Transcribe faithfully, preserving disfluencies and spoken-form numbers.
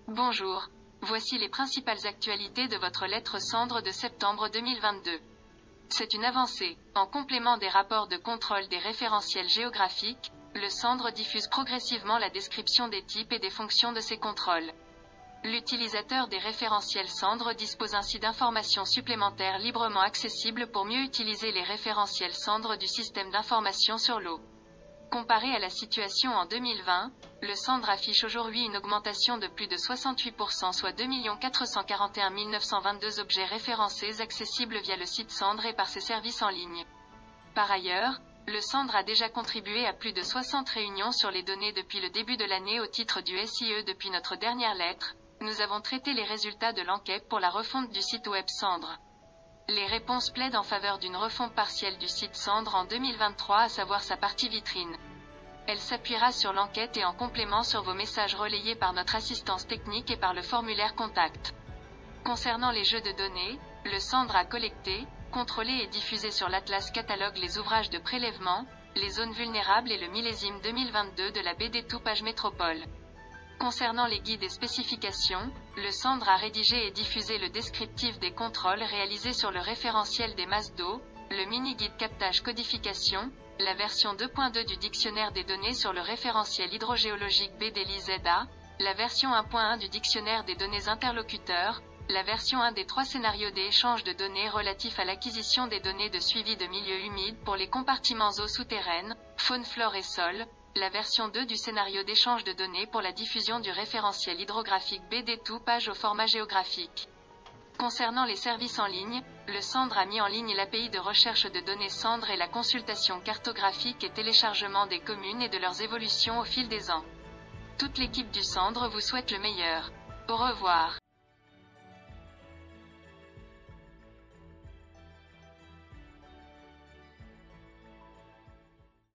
Bonjour. Voici les principales actualités de votre lettre cendre de septembre deux mille vingt-deux. C'est une avancée. En complément des rapports de contrôle des référentiels géographiques, le cendre diffuse progressivement la description des types et des fonctions de ces contrôles. L'utilisateur des référentiels cendre dispose ainsi d'informations supplémentaires librement accessibles pour mieux utiliser les référentiels cendre du système d'information sur l'eau. Comparé à la situation en deux mille vingt, le cendre affiche aujourd'hui une augmentation de plus de soixante-huit pour cent, soit deux millions quatre cent quarante et un mille neuf cent vingt-deux objets référencés accessibles via le site cendre et par ses services en ligne. Par ailleurs, le cendre a déjà contribué à plus de soixante réunions sur les données depuis le début de l'année au titre du S I E. Depuis notre dernière lettre, nous avons traité les résultats de l'enquête pour la refonte du site web cendre. Les réponses plaident en faveur d'une refonte partielle du site cendre en deux mille vingt-trois, à savoir sa partie vitrine. Elle s'appuiera sur l'enquête et en complément sur vos messages relayés par notre assistance technique et par le formulaire contact. Concernant les jeux de données, le cendre a collecté, contrôlé et diffusé sur l'Atlas Catalogue les ouvrages de prélèvement, les zones vulnérables et le millésime deux mille vingt-deux de la B D Tout Page Métropole. Concernant les guides et spécifications, le cendre a rédigé et diffusé le descriptif des contrôles réalisés sur le référentiel des masses d'eau, le mini-guide captage codification, la version deux point deux du dictionnaire des données sur le référentiel hydrogéologique B D L I Z A, la version un point un du dictionnaire des données interlocuteurs, la version un des trois scénarios des échanges de données relatifs à l'acquisition des données de suivi de milieux humides pour les compartiments eau souterraine, faune, flore et sol, la version deux du scénario d'échange de données pour la diffusion du référentiel hydrographique B D Tout Page au format géographique. Concernant les services en ligne, le cendre a mis en ligne l'A P I de recherche de données cendre et la consultation cartographique et téléchargement des communes et de leurs évolutions au fil des ans. Toute l'équipe du cendre vous souhaite le meilleur. Au revoir.